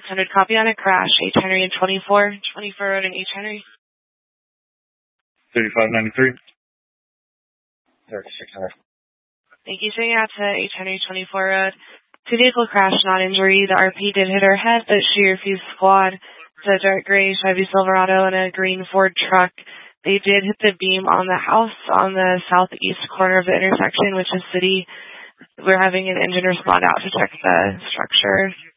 600 copy on a crash, H. Henry and 24 Road and H. Henry. 3593. 3600. Thank you. Sending out to H. Henry 24 Road. 2-vehicle crash, not injury. The RP did hit her head, but she refused squad. It's a dark gray Chevy Silverado and a green Ford truck. They did hit the beam on the house on the southeast corner of the intersection, which is city. We're having an engine respond out to check the structure.